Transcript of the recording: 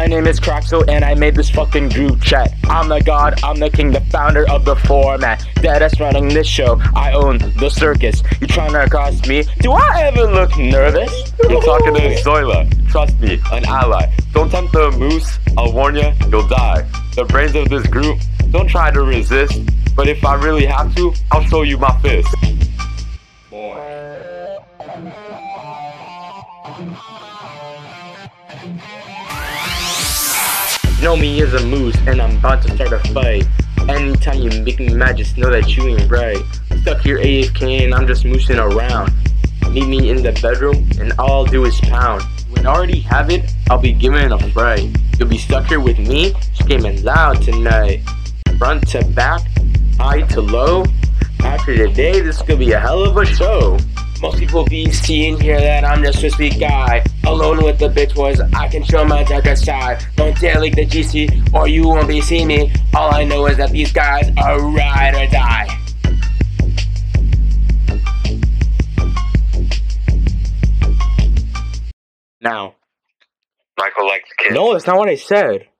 name is Craxel and I made this fucking group chat. I'm the god, I'm the king, the founder of the format. Deadass running this show, I own the circus. You trying to accost me? Do I ever look nervous? You're talking to Zoila. Trust me, an ally. Don't tempt the moose, I'll warn ya, you'll die. The brains of this group, don't try to resist. But if I really have to, I'll show you my fist. Know me as a moose and I'm about to start a fight. Anytime you make me mad, just know that you ain't right. Stuck here AFK and I'm just moosing around. Meet me in the bedroom and all I'll do is pound. When I already have it, I'll be giving a fright. You'll be stuck here with me, screaming loud tonight. Front to back, high to low. After today, this could be a hell of a show. Most people be seeing here that I'm just a sweet guy. Alone with the bitch boys, I can show my darker side. Don't dare leak the GC or you won't be seeing me. All I know is that these guys are ride or die. Now. Michael likes kids. No, that's not what I said.